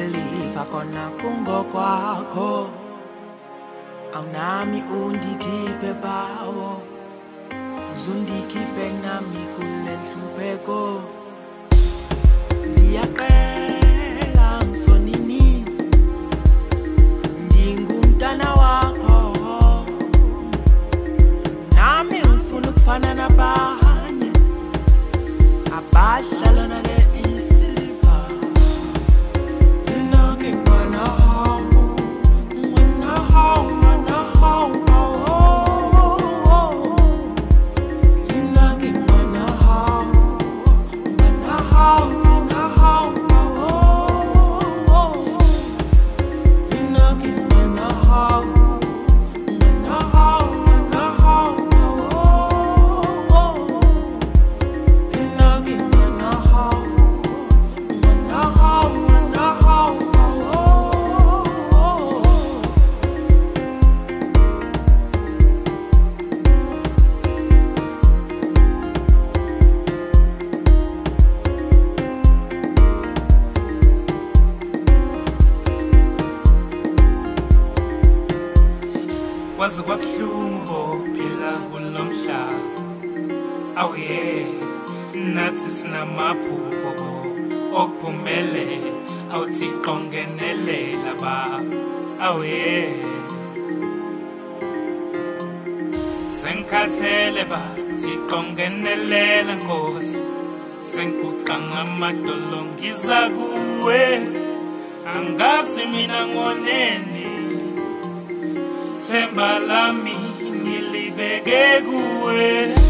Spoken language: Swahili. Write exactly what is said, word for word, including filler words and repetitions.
Ngelifa kona kungo kwakho Aunami undikhiphe bawo Uzundikhiphe nami kule nhlupheko Ndiyaqela ngisonini Ndingumntana wakho Nami ngifuna ukufana nabanye Abadlala nale Wazi kwabuhlungu phila kulomhlaba awuye nathi sinamaphupho okuphumele awuthixo ngenelela baba awuye Senkhathele ba thixo ngenelela Nkosi senkuqa ngamadolo ngiza kuwe angazi mina ngoneni Themba lami ngilibeke kuwe